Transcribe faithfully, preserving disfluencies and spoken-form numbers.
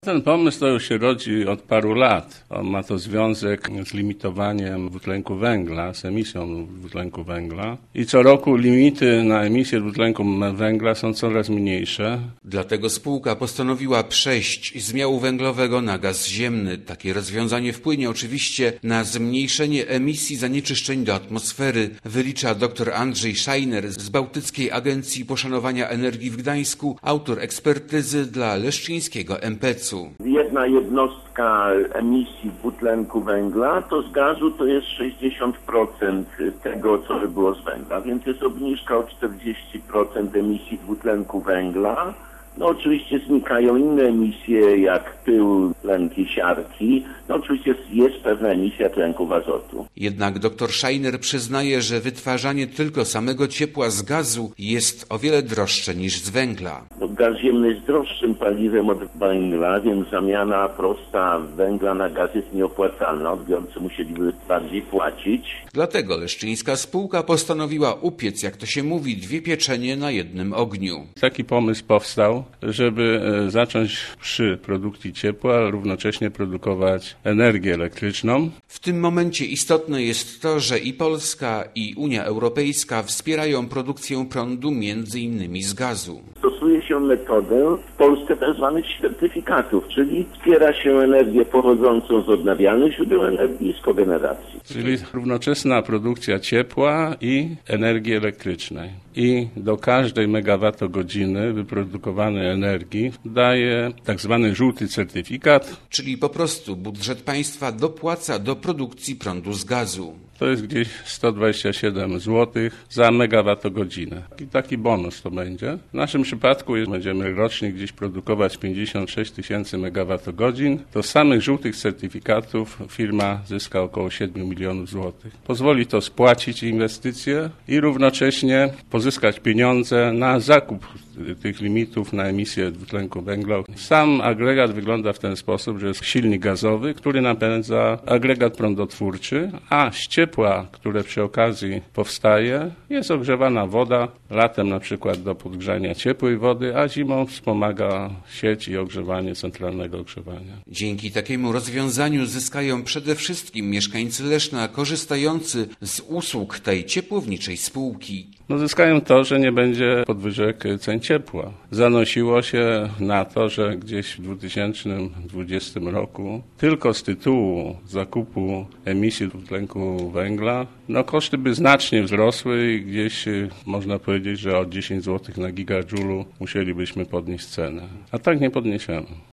Ten pomysł to już się rodzi od paru lat. On ma to związek z limitowaniem dwutlenku węgla, z emisją dwutlenku węgla. I co roku limity na emisję dwutlenku węgla są coraz mniejsze. Dlatego spółka postanowiła przejść z miału węglowego na gaz ziemny. Takie rozwiązanie wpłynie oczywiście na zmniejszenie emisji zanieczyszczeń do atmosfery, wylicza dr Andrzej Szajner z Bałtyckiej Agencji Poszanowania Energii w Gdańsku, autor ekspertyzy dla leszczyńskiego em pe ce u. Jedna jednostka emisji dwutlenku węgla to z gazu to jest sześćdziesiąt procent tego, co by było z węgla, więc jest obniżka o czterdzieści procent emisji dwutlenku węgla. No oczywiście znikają inne emisje jak pył, tlenki siarki. No oczywiście jest, jest pewna emisja tlenków azotu. Jednak dr Szajner przyznaje, że wytwarzanie tylko samego ciepła z gazu jest o wiele droższe niż z węgla. No, gaz ziemny jest droższym paliwem od węgla, więc zamiana prosta węgla na gaz jest nieopłacalna. Odbiorcy musieliby bardziej płacić. Dlatego leszczyńska spółka postanowiła upiec, jak to się mówi, dwie pieczenie na jednym ogniu. Taki pomysł powstał, żeby zacząć przy produkcji ciepła równocześnie produkować energię elektryczną. W tym momencie istotne jest to, że i Polska, i Unia Europejska wspierają produkcję prądu między innymi z gazu. Stosuje się metodę w Polsce tzw. certyfikatów, czyli wspiera się energię pochodzącą z odnawialnych źródeł energii i z kogeneracji. Czyli równoczesna produkcja ciepła i energii elektrycznej. I do każdej megawattogodziny wyprodukowanej energii daje tak zwany żółty certyfikat. Czyli po prostu budżet państwa dopłaca do produkcji prądu z gazu. To jest gdzieś sto dwadzieścia siedem złotych za megawattogodzinę. I taki bonus to będzie. W naszym przypadku będziemy rocznie gdzieś produkować pięćdziesiąt sześć tysięcy megawattogodzin. To z samych żółtych certyfikatów firma zyska około siedem milionów złotych. Pozwoli to spłacić inwestycje i równocześnie pozyskać pieniądze na zakup tych limitów na emisję dwutlenku węgla. Sam agregat wygląda w ten sposób, że jest silnik gazowy, który napędza agregat prądotwórczy, a z ciepła, które przy okazji powstaje, jest ogrzewana woda, latem na przykład do podgrzania ciepłej wody, a zimą wspomaga sieć i ogrzewanie centralnego ogrzewania. Dzięki takiemu rozwiązaniu zyskają przede wszystkim mieszkańcy Leszna korzystający z usług tej ciepłowniczej spółki. No zyskają to, że nie będzie podwyżek cen ciepła. Zanosiło się na to, że gdzieś w dwa tysiące dwudziestym roku tylko z tytułu zakupu emisji dwutlenku węgla no koszty by znacznie wzrosły i gdzieś można powiedzieć, że o dziesięć złotych na gigadżulu musielibyśmy podnieść cenę. A tak nie podniesiemy.